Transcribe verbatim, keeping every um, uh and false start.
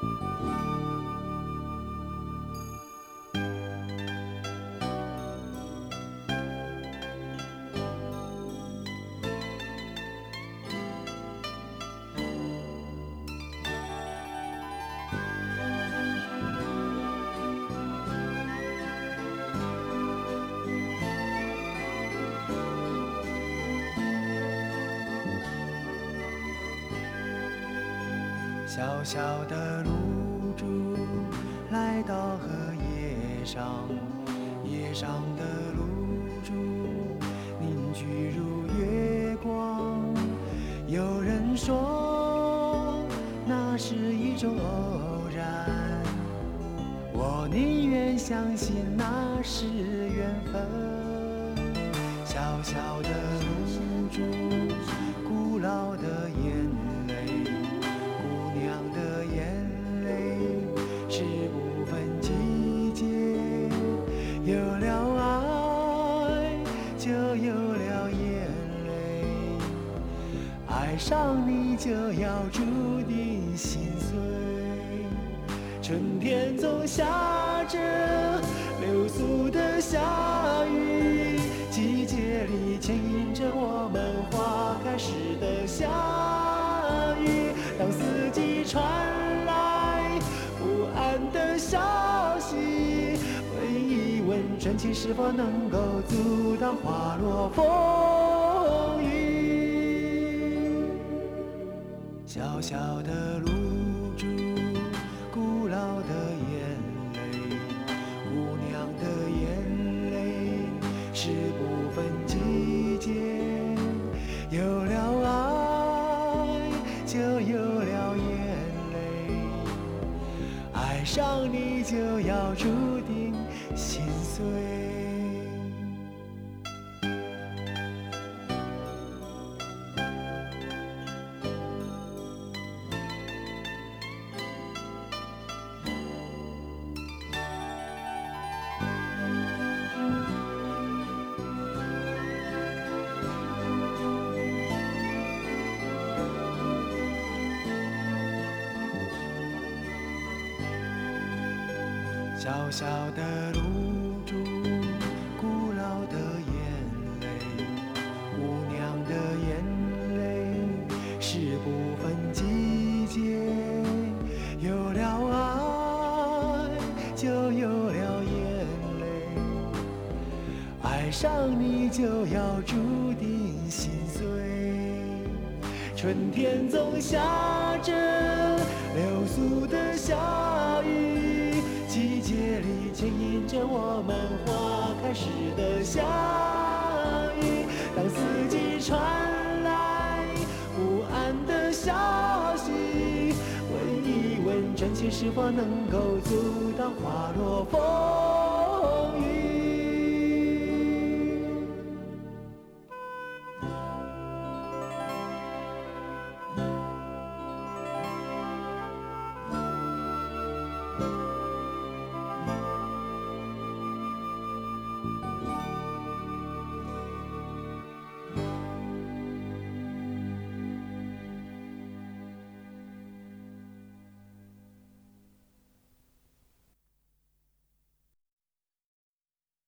小小的露珠来到荷叶上，叶上的露珠凝聚如月光。有人说那是一种偶然，我宁愿相信那是缘分。小小的露珠，古老的眼泪，姑娘的眼泪是不分季节，有了爱就有了眼泪，爱上你就要注定心碎。春天总下着流苏的下雨，季节里牵引着我们花开时的相遇。当四季传来不安的消息，问一问春情是否能够阻挡花落风雨。小小的露珠，古老的眼泪，姑娘的眼泪是不分季节，有了爱就有了眼泪，爱上你就要注定心碎。小小的露珠，古老的眼泪，姑娘的眼泪是不分季节，有了爱就有了眼泪，爱上你就要注定心碎。春天总下着流苏的下雨，季节里牵引着我们花开时的相遇。当四季传来不安的消息，问一问春情是否能够阻挡花落风